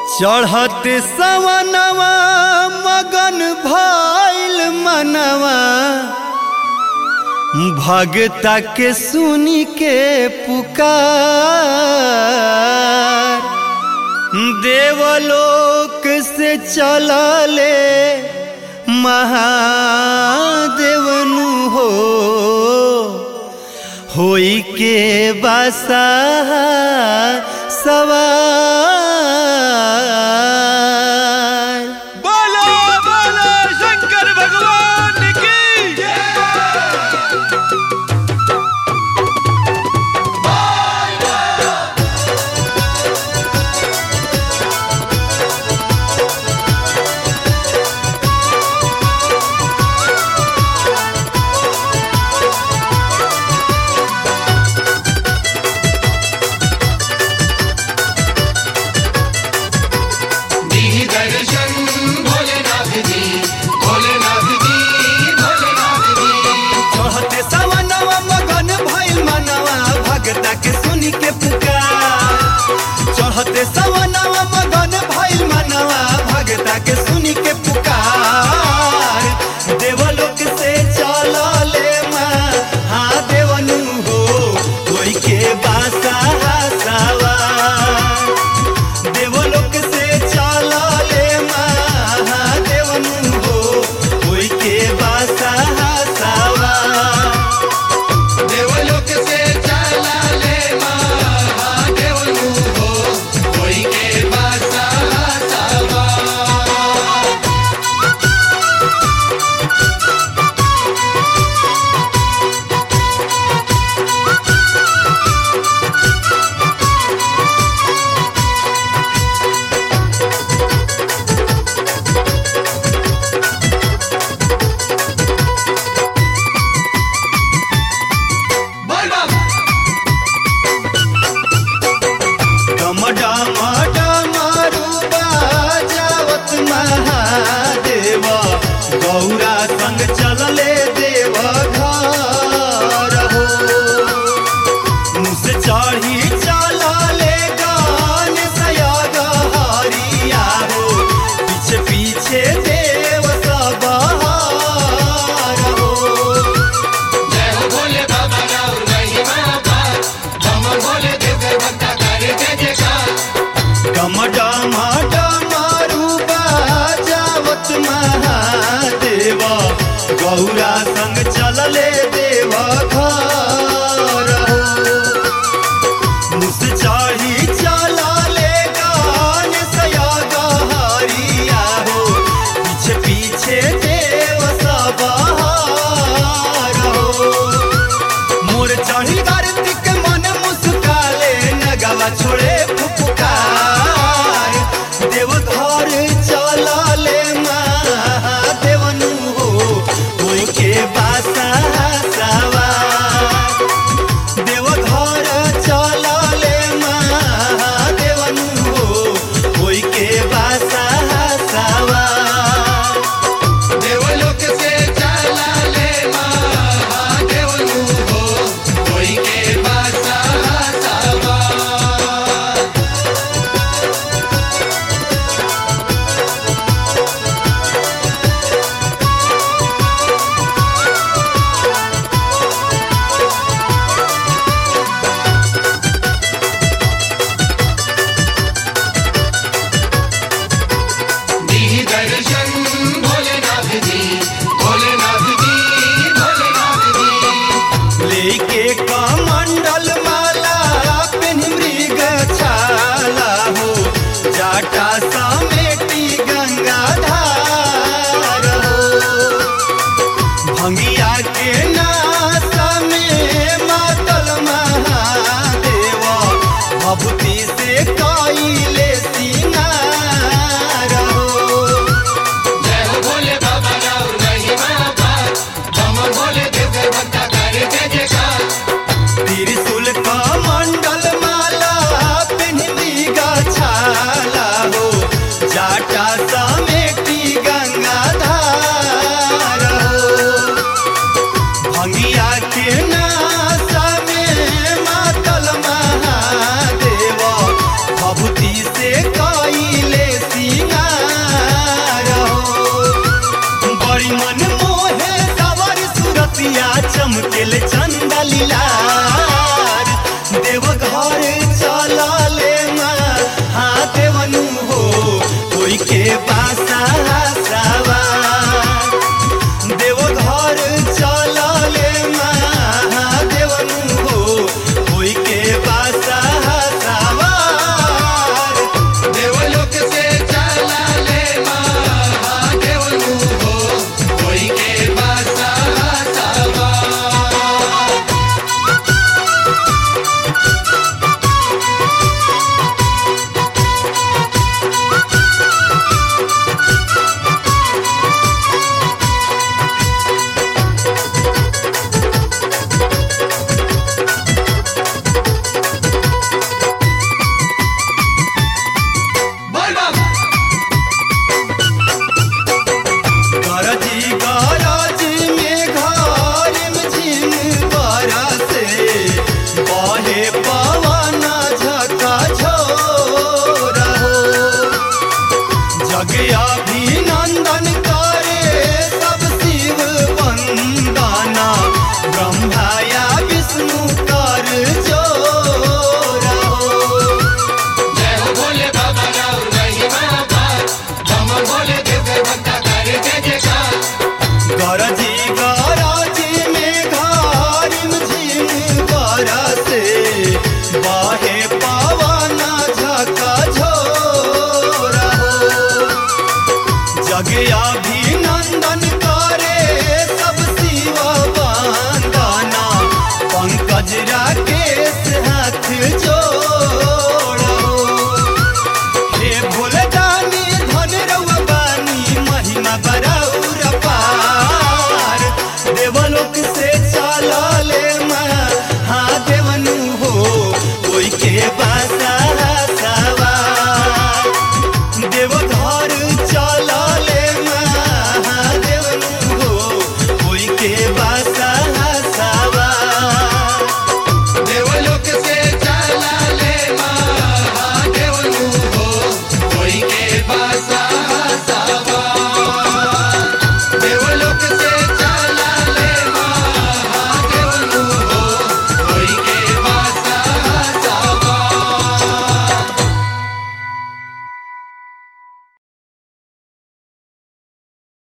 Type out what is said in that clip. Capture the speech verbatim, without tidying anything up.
चढ़त सवनवा मगन भइल मनवा भगता के सुनी के पुकार देवलोक से चलले महादेवनु हो होई के बसा सवार। बोलो बोलो शंकर भगवान की के सुनी के पुकार चढ़ते सवनवा मगन भइल मनवा भगता के सुनी के पुकार देवलोक से चलले महादेवनु हो कोई के बासा सवार देवलोक से चलले महादेवनु हो कोई के बासा सवार देवलोक से गौरा संग चलले देव घर हो मुँह से चढ़ी चलले गान सयाग हरिया हो पीछे पीछे देव सब हो। जय हो भोले बाबा राउर महिमा पार हम भोले देव भक्ता करे जय जयकार डम डम डमरू बाजावत महादेव गौरा संग चलले देव घर हो मुँह से चढ़ी चलले गान सयाग हरिया हो पीछे पीछे देव सब हो मोर चढ़ी कार्तिक मन मुस्काले नगवा छोड़े फुफकार के बासा सवार देवघर चलले महादेव नु हो होई के बासा सवार देवलोक से चला ले महादेव नु हो कोई के बासा सवार बोल बाबा गरजी गरजी में घरिम झिम बरसे बहे पवन झका झोर हो जग अभिनंदन करे सब शिव वंदना ब्रह्मा या विष्णु कर जोर हो जय हो भोले बाबा राव महिमा पार बम भोले देव के भक्ता करे जय जयकार गरजी गरजी में घरिम झिम बरसे बहे पवन झका झोर हो जग